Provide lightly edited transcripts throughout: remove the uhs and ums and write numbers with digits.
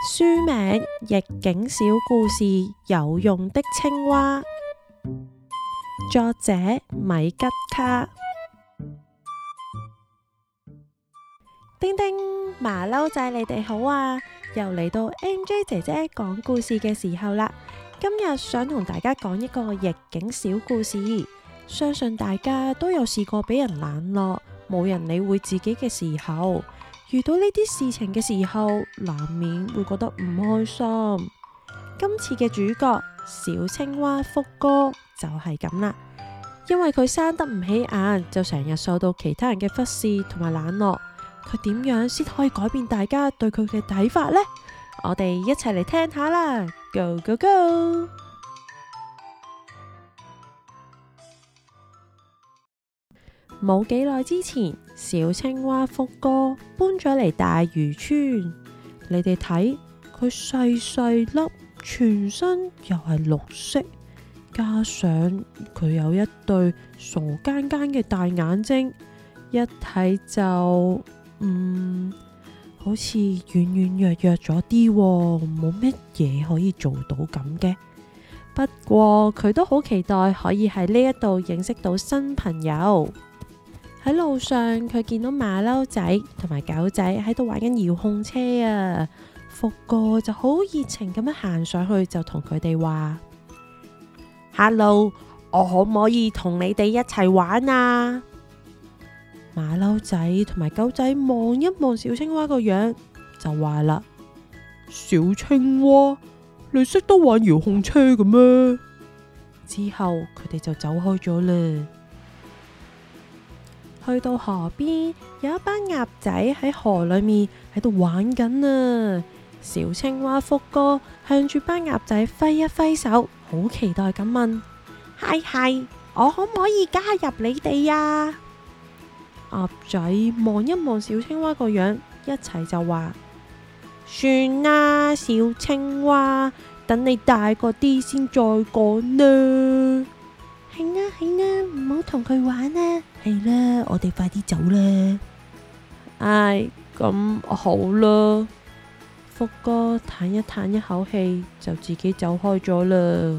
書名《逆境小故事：有用的青蛙》，作者米吉卡。叮叮，馬騮仔你哋好啊！又嚟到 MJ 姐姐講故事嘅時候啦。今日想同大家講一個逆境小故事，相信大家都有試過俾人冷落，冇人理會自己嘅時候，遇到呢啲事情嘅時候，難免會覺得唔開心。今次嘅主角小青蛙福哥就係咁啦，因為佢生得唔起眼，就成日受到其他人嘅忽視同埋冷落。佢點樣先可以改變大家對佢嘅睇法呢？我哋一齊嚟聽下啦 ！Go go go！ 冇幾耐之前，小青蛙福哥搬咗嚟大漁村。你哋睇佢細細粒，全身又係綠色，加上佢有一對傻更更嘅大眼睛，一睇就好似軟軟弱弱咗啲，冇乜嘢可以做到咁嘅。不過佢都好期待可以喺呢一度認識到新朋友。喺路上，佢見到馬騮仔同埋狗仔喺度玩緊遙控車啊！福哥就好熱情咁樣行上去，就同佢哋話：Hello， 我可唔可以同你哋一齊玩啊？馬騮仔同埋狗仔望一望小青蛙個樣，就話啦：小青蛙，你識得玩遙控車嘅咩？之後佢哋就走開咗啦。去到河邊，有一班鴨仔喺河裏面喺度玩緊啊！小青蛙福哥向住班鴨仔揮一揮手，好期待咁問：係，我可唔可以加入你哋啊？鴨仔望一望小青蛙個樣，一齊就話：算啦，小青蛙，等你大個啲先再講啦。係啊，唔好同佢玩啦。係啦，我哋快啲走啦。唉，咁好啦。福哥嘆一嘆一口氣，就自己走開咗啦。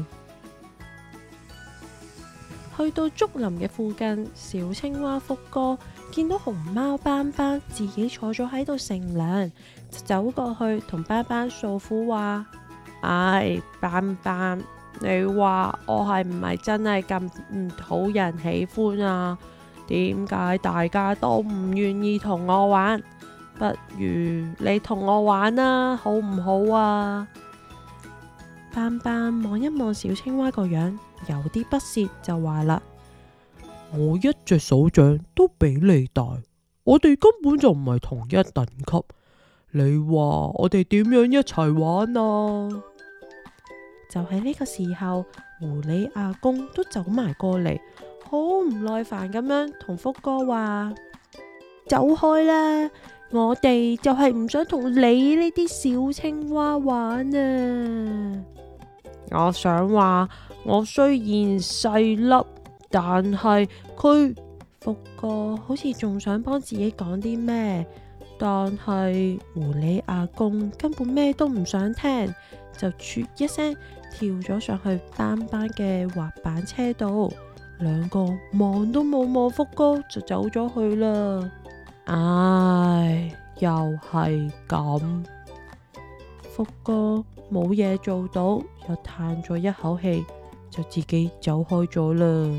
去到竹林嘅附近，小青蛙福哥見到熊貓斑斑自己坐咗喺度乘涼，就走過去同斑斑訴苦話：唉，斑斑，你話我係唔係真係咁唔討人喜歡啊？點解大家都唔願意同我玩？不如你同我玩啦，好唔好啊？斑斑望一望小青蛙個樣，有啲不屑，就話啦：我一隻手掌都比你大，我哋根本就唔係同一等級。你話我哋點樣一齊玩啊？就喺呢個時候，狐狸阿公都走埋過嚟，好唔耐煩咁樣同福哥話：走開啦！我哋就係唔想同你呢啲小青蛙玩啊！我想話，我雖然細粒，但係福哥好似仲想幫自己講啲咩，但係狐狸阿公根本咩都唔想聽，就啜一聲跳咗上去斑斑嘅滑板車度，兩個望都冇望福哥就走咗去啦。唉，又係咁。福哥冇嘢做到，又嘆咗一口氣，就自己走開咗啦。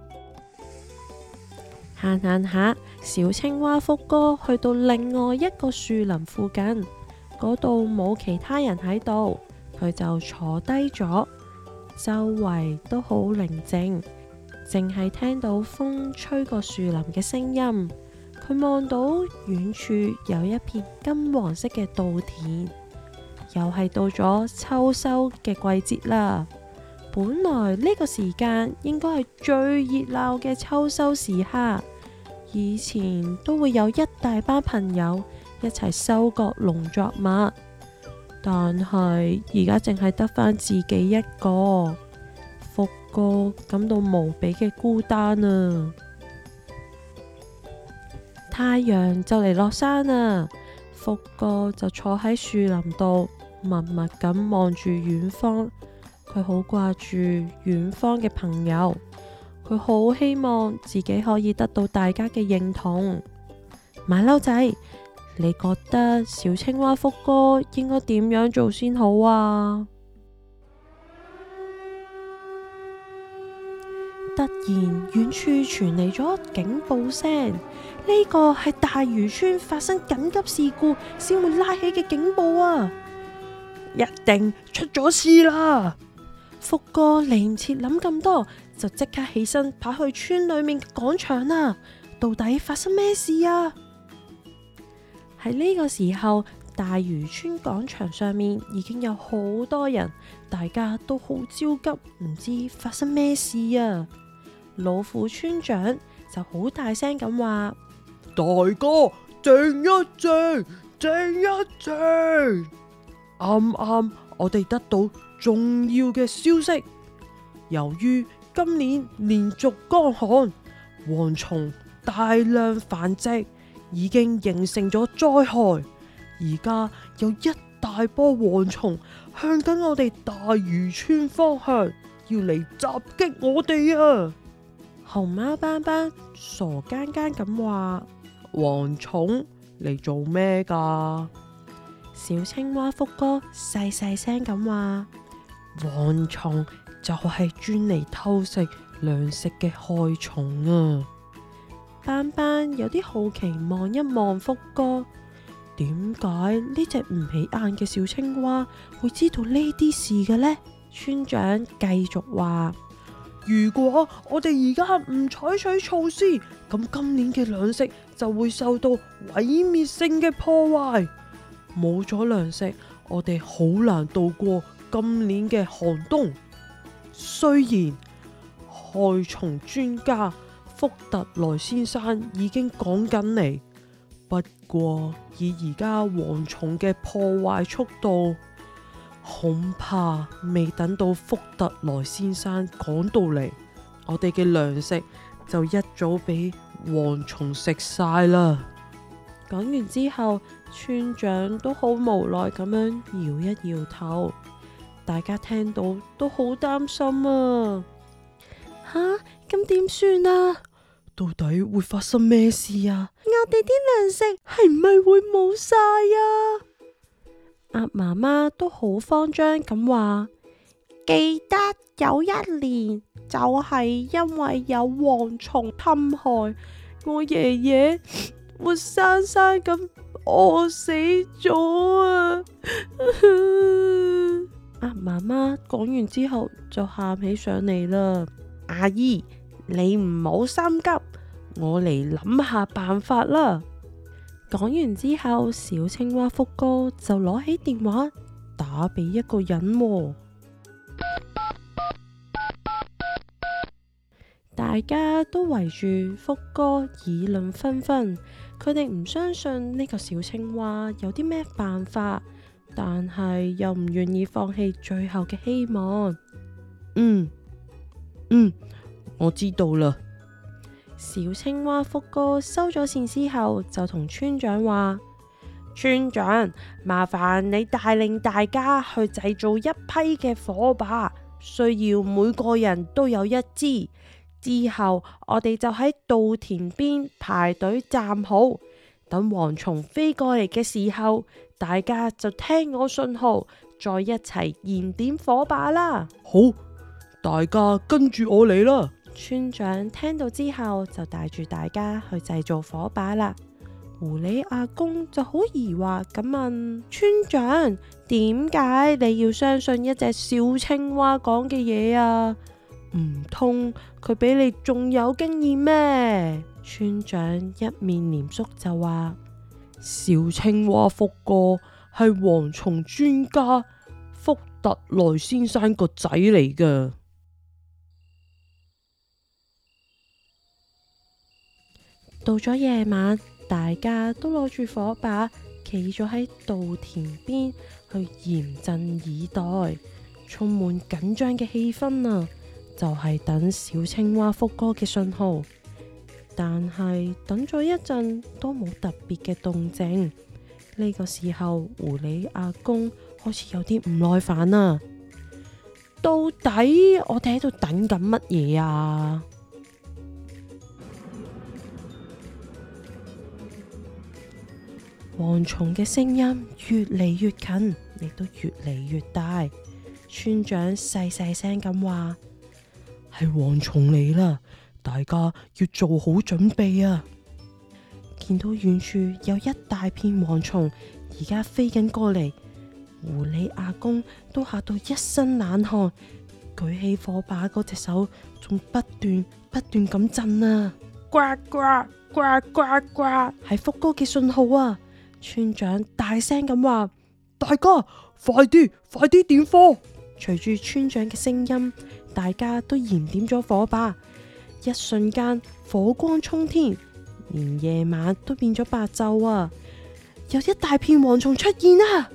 行下，小青蛙福哥去到另外一個樹林附近，嗰度冇其他人喺度，佢就坐低咗，周圍都好寧靜，淨係聽到風吹過樹林嘅聲音。佢望到遠處有一片金黃色嘅稻田，又係到咗秋收嘅季節啦。本來呢個時間應該係最熱鬧嘅秋收時刻，以前都會有一大班朋友一齊收割農作物，但係而家淨係得返自己一個。福哥感到無比嘅孤單啊！太陽就嚟落山啦，福哥就坐喺樹林度默默咁望住遠方，佢好掛住遠方嘅朋友，佢好希望自己可以得到大家嘅認同。馬騮仔，你覺得小青蛙福哥應該點樣做先好啊？突然遠處傳嚟咗警報聲，呢個係大漁村發生緊急事故先會拉起嘅警報啊！一定出咗事啦！福哥嚟唔切諗咁多，就即刻起身跑去村裏面嘅廣場啦。到底發生咩事啊？喺呢個時候，大漁村廣場上面已經有好多人，大家都好焦急，唔知發生咩事啊！老虎村長就好大聲咁話： 大家靜一靜，靜一靜。啱啱我哋得到重要嘅消息，由於今年連續乾旱，蝗蟲大量繁殖，已經形成咗災害。而家有一大波蝗蟲向緊我哋大漁村方向，要嚟襲擊我哋啊！ 熊貓斑斑傻更更咁話： 蝗蟲嚟做咩㗎？ 小青蛙福哥細細聲咁話： 蝗蟲就係專嚟偷食糧食嘅害蟲啊！ 斑斑有啲好奇望一望福哥，點解呢隻唔起眼嘅小青蛙會知道呢啲事嘅呢？村長繼續話： 如果我哋而家唔採取措施，咁今年嘅糧食就會受到毀滅性嘅破壞。冇咗糧食，我哋好難度過今年嘅寒冬。雖然害蟲專家福特萊先生已經講緊嚟，不過以而家蝗蟲嘅破壞速度，恐怕未等到福特萊先生講到嚟，我哋嘅糧食就一早俾蝗蟲食晒啦。 講完之後，村長都好無奈咁樣搖一搖頭，大家聽到都好擔心啊！吓，咁點算啊？ 到底會發生咩事啊？ 我哋啲糧食係唔係會冇晒啊？鴨媽媽都好慌張咁話：記得有一年就係因為有蝗蟲侵害，我爺爺活生生咁餓死咗啊！鴨媽媽講完之後就喊起上嚟啦。阿姨，你唔好心急，我嚟諗下辦法啦。講完之後，小青蛙福哥就攞起電話打俾一個人喎。大家都圍住福哥議論紛紛，佢哋唔相信呢個小青蛙有啲咩辦法，但係又唔願意放棄最後嘅希望。 我知道啦。 小青蛙福哥收咗線之後，就同村長話：村長，麻煩你帶領大家去製造一批嘅火把，需要每個人都有一支。之後我哋就喺稻田邊排隊站好，等蝗蟲飛過嚟嘅時候，大家就聽我信號，再一齊燃點火把啦。 好，大家跟住我嚟啦。 村長聽到之後就帶住大家去製造火把啦。狐狸阿公就好疑惑咁問村長：點解你要相信一隻小青蛙講嘅嘢啊？唔通佢比你仲有經驗咩？村長一面嚴肅就話： 小青蛙福哥係蝗蟲專家福特萊先生個仔嚟㗎。 到咗夜晚，大家都攞住火把，企咗喺稻田邊去嚴陣以待，充滿緊張嘅氣氛啊！就係等小青蛙福哥嘅信號，但係等咗一陣都冇特別嘅動靜。呢個時候，狐狸阿公開始有啲唔耐煩啦。到底我哋喺度等緊乜嘢啊？蝗蟲嘅聲音越嚟越近，亦都越嚟越大。村長細細聲咁話：係蝗蟲嚟啦，大家要做好準備啊！見到遠處有一大片蝗蟲，而家飛緊過嚟，狐狸阿公都嚇到一身冷汗，舉起火把嗰隻手仲不斷咁震啊！呱呱呱呱呱，係福哥嘅信號啊！村長大聲咁話： 大家快啲點火！ 隨住村長嘅聲音，大家都燃點咗火把，一瞬間火光衝天，連夜晚都變咗白晝啊！有一大片蝗蟲出現啊！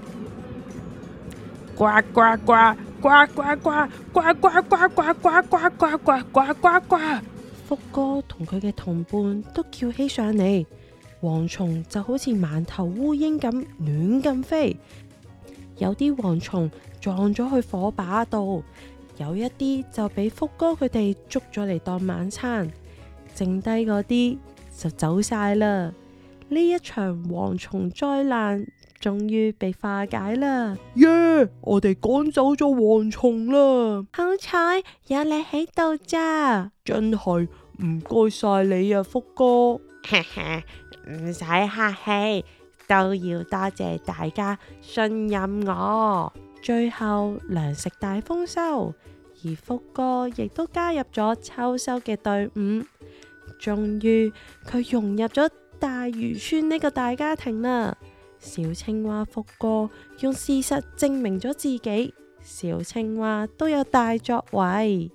呱呱呱呱呱呱呱呱呱呱呱呱呱呱呱呱！ 福哥同佢嘅同伴都叫起上嚟，蝗蟲就好似饅頭烏蠅咁亂咁飛，有啲蝗蟲撞咗去火把度，有一啲就俾福哥佢哋捉咗嚟當晚餐，剩低嗰啲就走晒啦。呢一場蝗蟲災難終於被化解啦！ 耶！我哋趕走咗蝗蟲啦！ 好彩有你喺度咋， 真係唔該晒你啊，福哥。 哈哈，唔使客氣，都要多謝大家信任我。最後糧食大豐收，而福哥亦都加入咗秋收嘅隊伍，終於佢融入咗大漁村呢個大家庭啦。小青蛙福哥用事實證明咗自己，小青蛙都有大作為。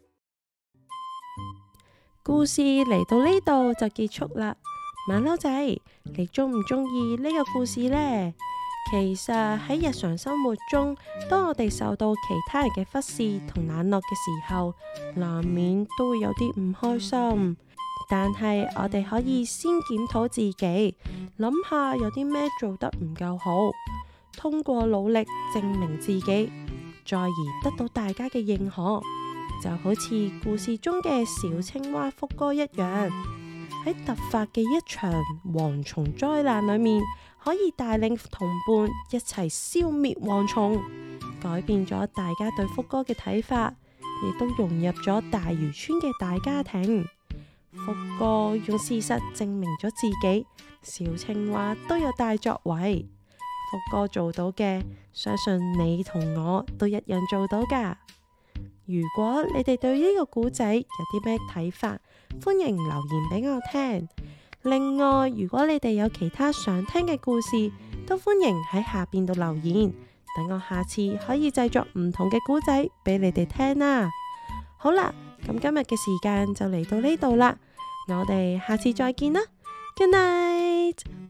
故事嚟到呢度就結束啦。馬騮仔，你中唔中意呢個故事呢？其實喺日常生活中，當我哋受到其他人嘅忽視同冷落嘅時候，難免都會有啲唔開心。但係我哋可以先檢討自己，諗下有啲咩做得唔夠好，通過努力證明自己，再而得到大家嘅認可。就好似故事中嘅小青蛙福哥一樣，喺突發嘅一場蝗蟲災難裏面，可以帶領同伴一齊消滅蝗蟲，改變咗大家對福哥嘅睇法，亦都融入咗大漁村嘅大家庭。福哥用事實證明咗自己，小青蛙都有大作為。福哥做到嘅，相信你同我都一樣做到㗎。如果你哋對呢個故仔有啲咩睇法，歡迎留言俾我聽。另外，如果你哋有其他想聽嘅故事，都歡迎喺下邊度留言，等我下次可以製作唔同嘅故仔俾你哋聽啦。好啦，咁今日嘅時間就嚟到呢度啦，我哋下次再見啦，Good night。